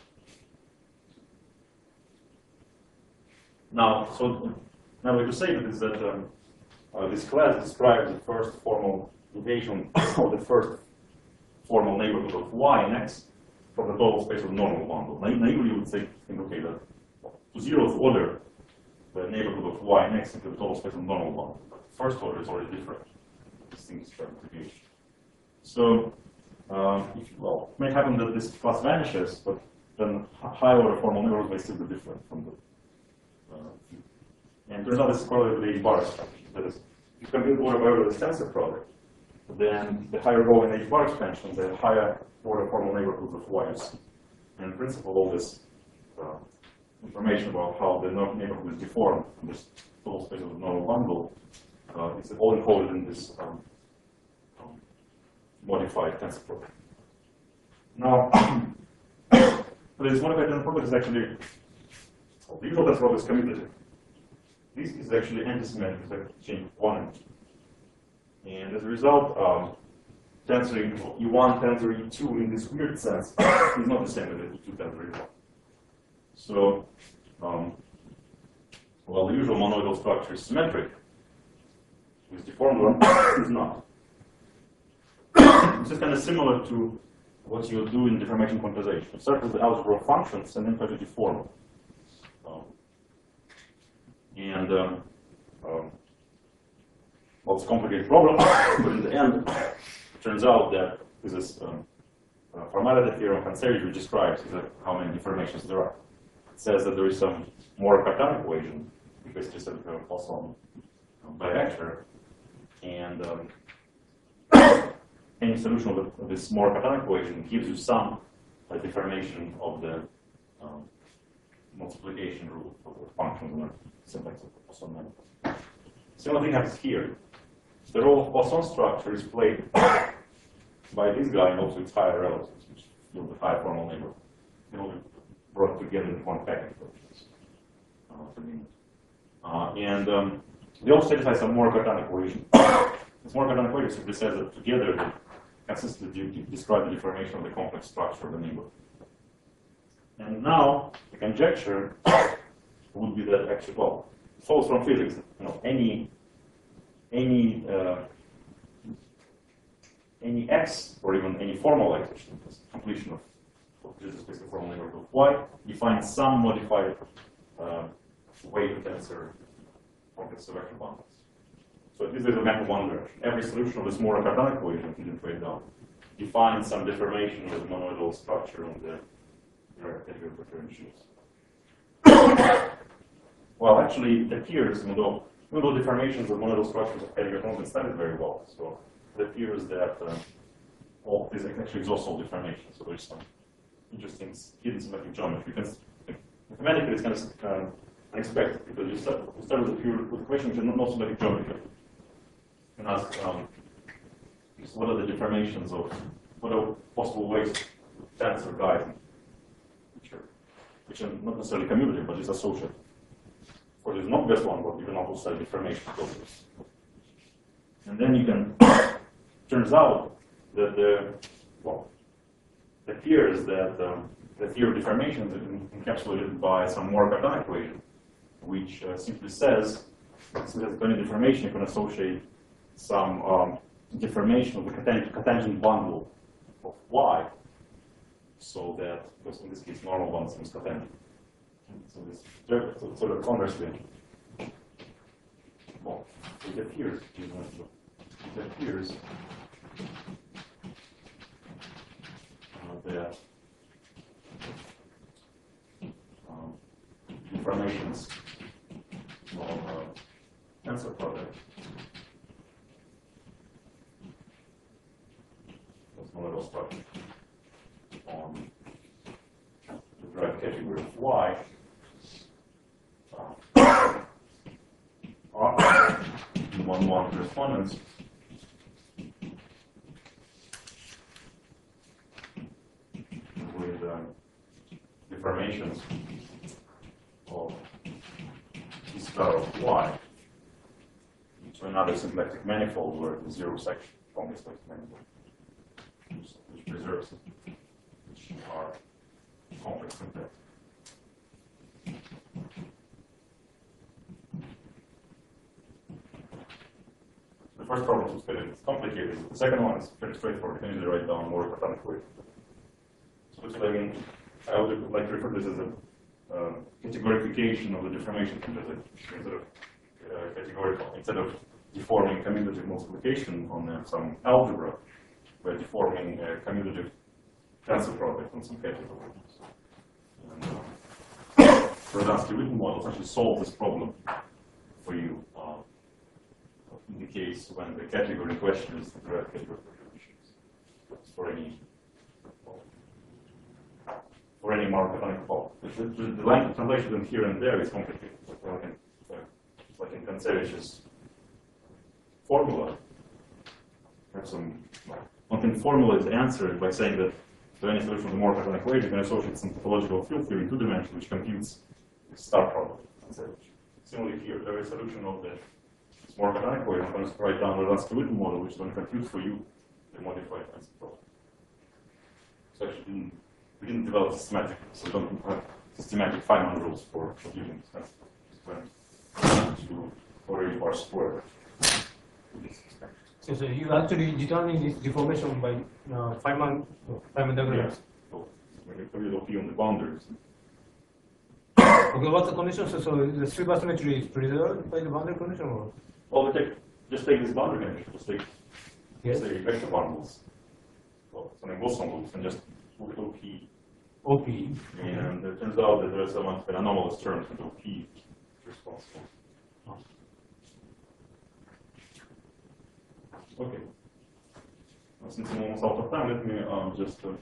Now, so now what you say that is that um, uh, this class describes the first formal notation of the first formal neighborhood of y and x from the total space of normal bundle. Naively, you would say, think, okay, that to zeroth order, the neighborhood of y and x into the total space of normal bundle. But the first order is already different. This thing is deviation. So, uh, if, well, it may happen that this class vanishes, but then high order formal neighborhoods may still be different from the. Uh, and turns out this is correlated with H bar expansion. That is, if you compute order by order this tensor product, then the higher go in H bar expansion, the higher order formal neighborhoods of y you see. And in principle, all this uh, information about how the neighborhood is deformed from this total space of the normal bundle uh, is all encoded in this um, um, modified tensor product. Now, this modified tensor product is actually, well, the usual tensor product is commutative. This is actually antisymmetric, it's actually change one and two. And as a result, um, tensor E one, tensor E two in this weird sense is not the same as the E two tensor E one. So, um, well, the usual monoidal structure is symmetric. With deformed one, is not. This is kind of similar to what you do in deformation quantization. You start with the algebra of functions and then try to deform them. Um, and um, um, well, it's a complicated problem, but in the end, it turns out that this is um, uh, formality theorem of Hanseri, which describes exactly how many deformations there are. It says that there is some more cartonic equation, because just a Poisson bivector, and um, any solution of, the, of this more cartonic equation gives you some uh, deformation of the um, multiplication rule for the functions in a syntax of the Poisson manifold. Similar thing happens here. The role of Poisson structure is played by this guy and also its higher relatives, which fill the high formal neighborhood. They all be brought together in one package. Uh, uh, and um, they also satisfy some more cartonic equation. This more cartonic equation simply says that together they consistently describe the deformation of the complex structure of the neighborhood. And now the conjecture would be that actually, well, it follows from physics. You know, any any uh, any x or even any formal x, which is completion of which is basically formal neighborhood of y, defines some modified uh, weight tensor complex of vector bundles. So this is a map of one direction. Every solution of this more cartonic equation, if you didn't write down, defines some deformation of the monoidal structure on the direct category differentials. Well, actually, it appears, even though, even though deformations of monoidal structures of category have been studied very well, so it appears that uh, all this actually exhausts all deformations. So there's some interesting hidden symmetric geometry. Because mathematically, it's kind of uh, unexpected because you start, you start with a pure with a question which is not, not symmetric geometry. You can ask, um, what are the deformations of, what are possible ways to tensor guide, which are, which are not necessarily commutative, but is associated. Of course, it's not the best one, but you can also study deformation process. And then you can, turns out that the, well, it appears that um, the theory of deformation is encapsulated by some more cartonic equation, which uh, simply says, since there's any deformation, you can associate some um, deformation of the cotangent, cotangent bundle of y, so that, because in this case, normal one seems cotangent. So this so, sort of conversely, well, it appears, it appears uh, that um, deformations of uh, tensor product, that's one of those structures on the derived category of y. one one correspondence with uh, deformations of T star of y into another symplectic manifold where the zero section complex manifold, which, which preserves it, which are complex symplectic. The first problem is very complicated. The second one is very straightforward. You can easily write down more cartonic equation. So basically, I mean, I would like to refer to this as a uh, categorification of the deformation composite instead of uh, categorical. Instead of deforming commutative multiplication on uh, some algebra, we're deforming a commutative tensor product on some category. And uh, Radanski-Witten models actually solve this problem for you. Uh, in the case when the category in question is the direct category perturbations for any for any Markov fault. The, the, the line translation here and there is complicated. Like in, like in Kancevich's formula, have some one can formulate the answer by saying that to any solution of the Markov equation, you can associate some topological field theory in two dimensions, which computes the star product. Similarly here, there is a solution of the more canonical equation. I'm going to write down the Radanski-Witten model, which is going to compute for you they modified TensorFlow. So actually, didn't, we didn't develop systematic, so we don't have systematic Feynman rules for computing to already R squared. So, so you actually determine this deformation by uh, Feynman, Feynman diagrams. Yes. So when you compute O P on the boundaries. Okay, what's the condition? So, so the supersymmetry is preserved by the boundary condition, or? Well, we take, just take this boundary condition, just take, Yes. just take vector bundles, well, something Wilson loops, and just look at O P. O P. And it turns out that there's some an anomalous term with O P responsible. Okay. Well, since I'm almost out of time, let me um, just uh,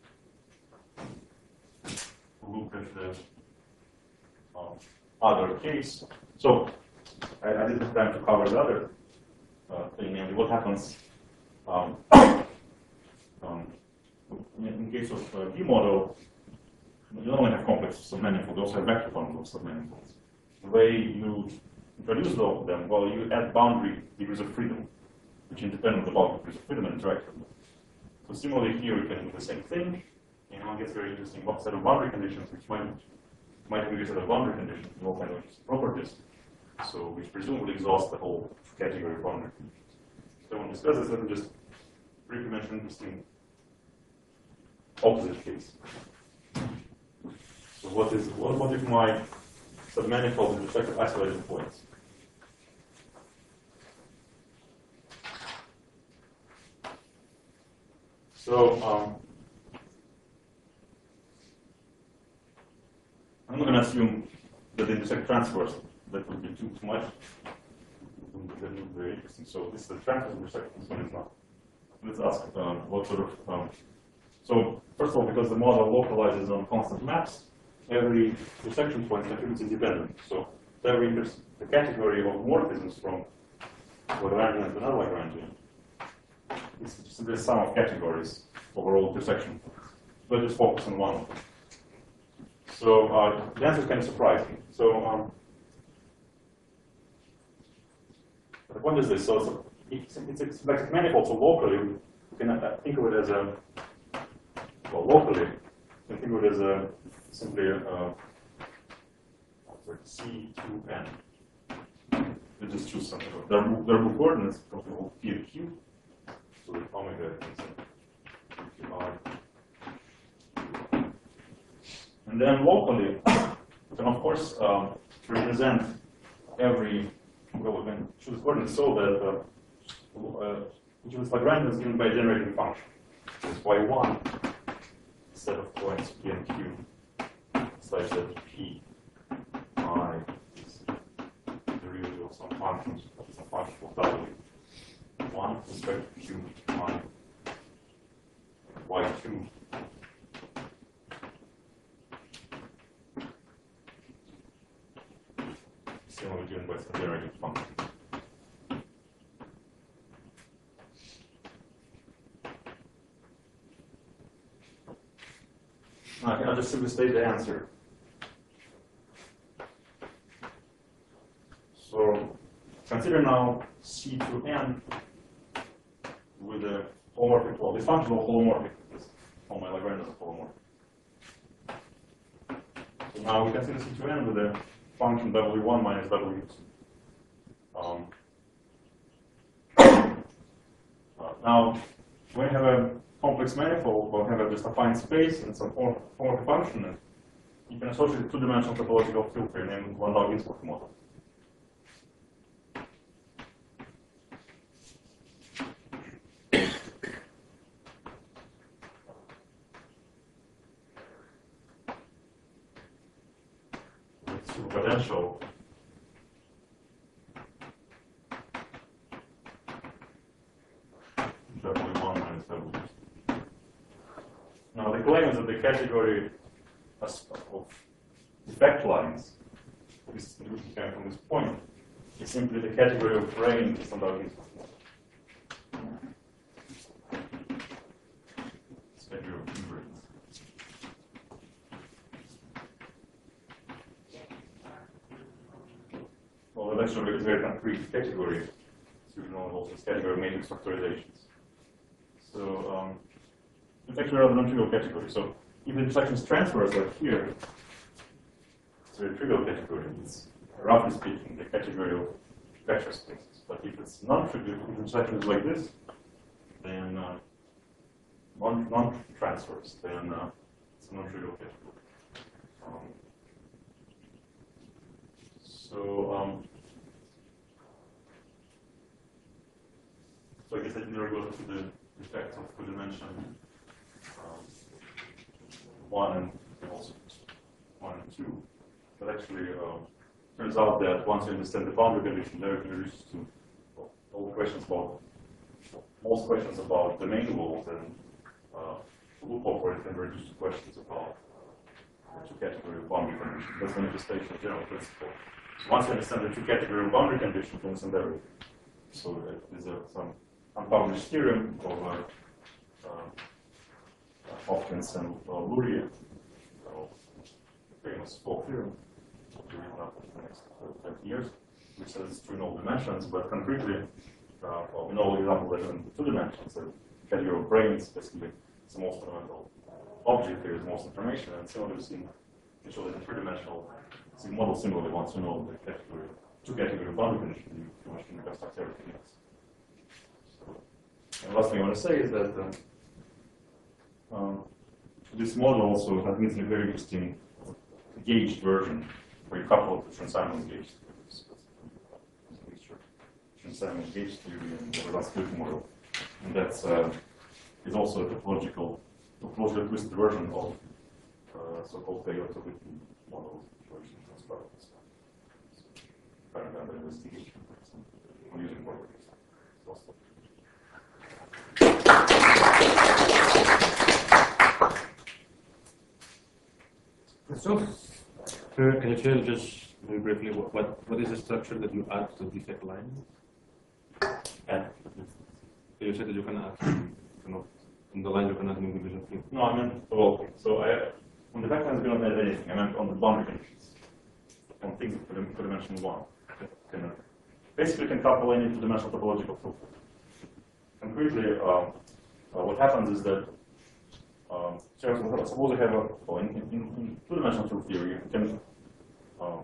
look at the um, other case. So I, I didn't have time to cover the other uh, thing, namely what happens um, um, in, in case of uh, D model. You don't only have complexes of manifold, you also have vector bundles of manifolds. The way you introduce all of them, well, you add boundary degrees of freedom, which independent about degrees of freedom and interact with them. So similarly here, we can do the same thing, and one gets very interesting what set of boundary conditions, which might might be a set of boundary conditions with all kinds of interesting properties, so which presumably exhaust the whole category of boundary conditions. So I want to discuss this, let me just briefly mention an interesting opposite case. So what is what, what if my submanifold with respect to isolated points? So um, I'm not going to assume that they intersect transfers. That would be too, too much. That would be very interesting. So this is the transfers intersect. This one is not. Let's ask uh, what sort of. Um, so first of all, because the model localizes on constant maps, every intersection point contributes independently. So every the category of morphisms from Lagrangian to non-Lagrangian is just the sum of categories over all intersection points. Let's just focus on one of them. So uh, the answer is kind of surprising. So um, the point is this: so, so it's, it's, it's like a manifold. So locally, we can uh, think of it as a well locally. You can think of it as a simply a uh, C two N. You just choose something. There are there are coordinates of the whole P and Q. So the omega is Q I. And then locally, then of course um, represent every, well, we can choose coordinates so that uh, uh, which is Lagrangian is given by a generating function. So it's y one set of points P and Q such that P I is the derivative of some functions, some function of W. one with respect to Q I y two. Similarly given by some generating function. Okay, I'll just simply state the answer. So consider now C to N with a holomorphic, well, this function is holomorphic, because all my Lagrangians are holomorphic. So now we consider C to N with a function W one minus W two. Um, uh, now, when you have a complex manifold, we'll have a, just a fine space and some form of a function, and you can associate a two-dimensional topological filter named one log Innsbruck model. Potential W one minus W two. Now the claim is that the category of effect lines, this coming from this point, is simply the category of range is about this. Category of invariance. Well, the actually is a very concrete category. So you know also this category of matrix factorizations. So um, intersection are a non-trivial category. So if the intersections transverse like here, it's a trivial category. It's roughly speaking the category of vector spaces. But if it's non-trivial, if the intersection is like this, then uh, non non-transverse, then uh, it's a non-trivial category. Um, so um, so I guess I can go to the effects of two dimension um, one and also one and two. But actually, uh, turns out that once you understand the boundary condition, there you can reduce to well, all the questions about most questions about domain walls and uh, loop operator can reduce to questions about the two category of boundary condition. That's the manifestation of general principle. So once you understand the two category of boundary condition, you can understand everything. So uh, there's a, some unpublished theorem of uh, uh, Hopkins and uh, Luria, so famous folk theorem, which will be written up in the next uh, twenty years, which says it's true in all dimensions, but concretely, uh, well, we know the example that in two dimensions, the category of brains basically is the most fundamental object, there is most information, and similarly, we can show that in three-dimensional model similarly once you know the category, two category of boundary condition, you pretty much can reconstruct everything else. And the last thing I want to say is that um, um, this model also has a very interesting gauged version where you couple it to Trans-Simons gauge Trans-Simons gauge theory and the relativity model. And that's uh, is also a topological, topological twisted version of uh, so-called Taylor-Tobit model version of transparent. So, kind of investigation I'm using properties. Also. So, uh, can you tell just very briefly what, what, what is the structure that you add to the defect line? And You said that you can add, you know, on the line you can add new division field. no, I meant, well, so I, on the background, we don't add anything. I meant on the boundary conditions, on things of two-dimensional one. Can, uh, basically, can couple any two-dimensional topological proof. Concretely, uh, uh, what happens is that um, so suppose I have a well, in, in, in two-dimensional proof theory, you can um,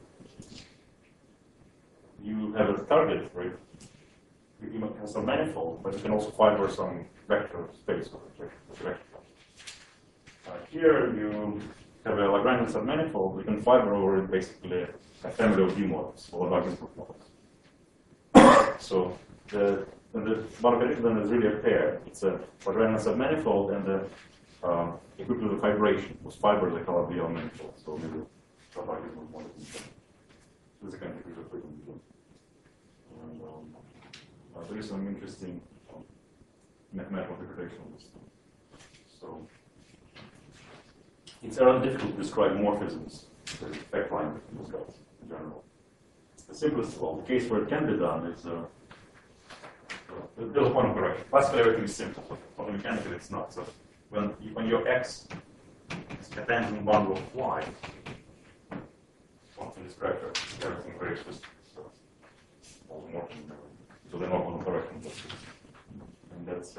you have a target, right? You have some manifold, but you can also fiber some vector space of the vector. Uh, here you have a Lagrangian submanifold. You can fiber over it basically a family of D models or Lagrangian proof models. So the and the boundary condition then is really a pair. It's a Lagrangian submanifold and the um, equipped with a vibration. Those fibers are called the manifold. So maybe Lagrangian proof models. This is a kind of equation. And um, uh, there is some interesting um, mathematical interpretation of this thing. So it's rather difficult to describe morphisms, the effect line between those guys in general. The simplest, well, the case where it can be done is uh, there's a point of correction. Classically, everything is simple, but mechanically it's not. So when when your x is a tangent bundle of y, one can describe everything very explicitly. So all the morphisms. So they're not on correction. And that's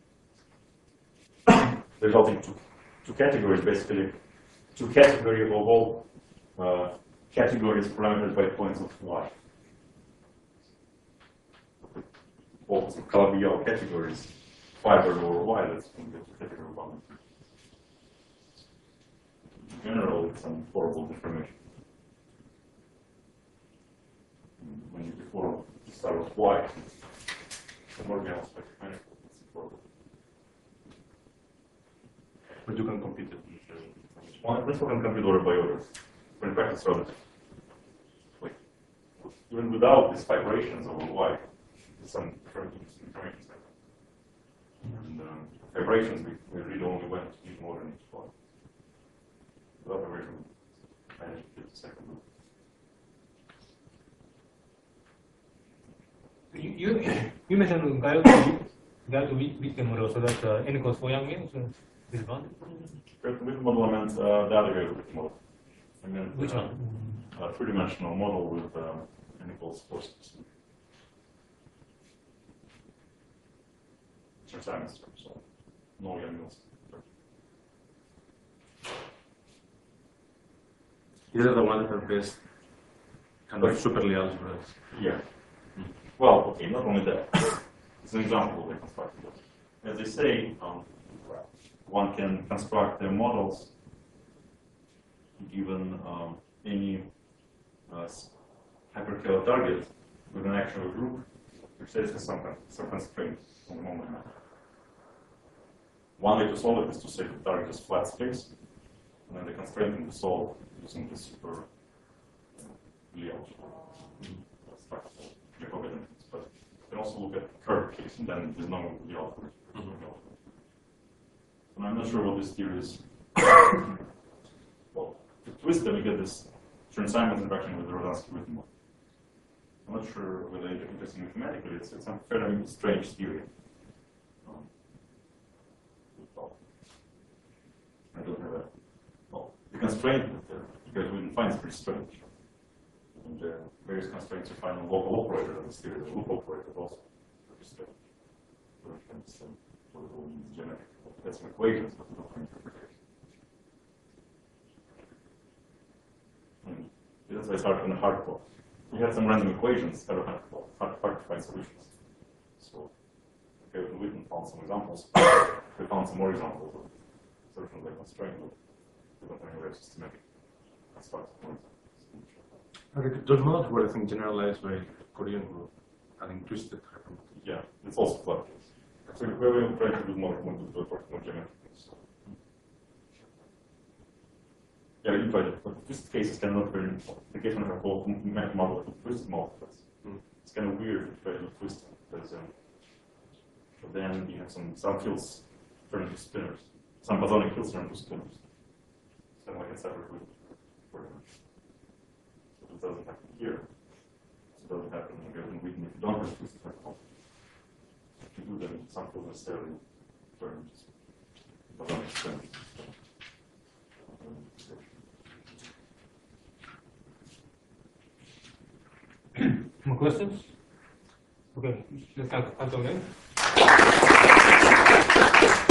uh, resulting to two categories, basically. Two categories of all uh, categories parametered by points of y. All Calabi-Yau categories, fiber over y, that's from the category boundary. In general, it's some horrible deformation. When you before start with y, the Morgan aspect manifold, it's important. But you can compute it. Well, in principle, can compute order by order. But in practice, relative. Like, even without these vibrations over y, there's some different information. And um, vibrations, we, we really only went even more than each one. Without vibration, managed to get the second loop. You, you, you mentioned Gauss-Wittgen model, so that uh, n equals four Yang so this one? With model, I meant uh, the other Gauss-Wittgen model. I meant, Which uh, one? A three-dimensional model with uh, n equals four. Simon structure, so no Yang-Mills. These are the ones that are based kind of superly algebras. Yeah. Well, okay, not only that. It's an example of the constructed. As they say, um, one can construct their models given um, any uh, hypercale target with an actual group which says some, some constraint on the moment map. One way to solve it is to say the target is flat space, and then the constraint can be solved using the super layout structure, Jacobian. But you can also look at the curved case, and then there's no layout for it. And I'm not sure what this theory is. Well, to twist them, you get this Chern-Simons interaction with the Rodansky-Witten model. I'm not sure whether it's interesting mathematically. It's, it's a fairly strange theory. Um, well, I don't have a. Well, the constraint that uh, you guys wouldn't find is pretty strange. And the uh, various constraints you find in local operator of this theory, the loop operator, is also pretty strange. So you can understand what it all means geometrically. That's some equations, but not an interpretation. And that's why I started in a hard plot. We had some random equations that are hard, hard, hard to find solutions. So, okay, we found some examples. We found some more examples of certain like constraint, but we don't have any way of systematic constructing. Those models were, I think, generalized by Korean group, having twisted. Yeah, it's also flat case. So we will try to do more, more, more, more geometric. So. Yeah, you tried it, but twisted cases cannot be the case when I have both model to twist multiples. Mm. It's kind of weird to try to twist it because um, but then you have some some fields turn into spinners, some bosonic fields turn into spinners. It's kind of like a separate loop for them. So this doesn't happen here. It doesn't happen in Gaussian Witten if you don't have twisted multiples. If you do, then some fields necessarily turn into bosonic spinners. More questions? Okay, let's start, start again.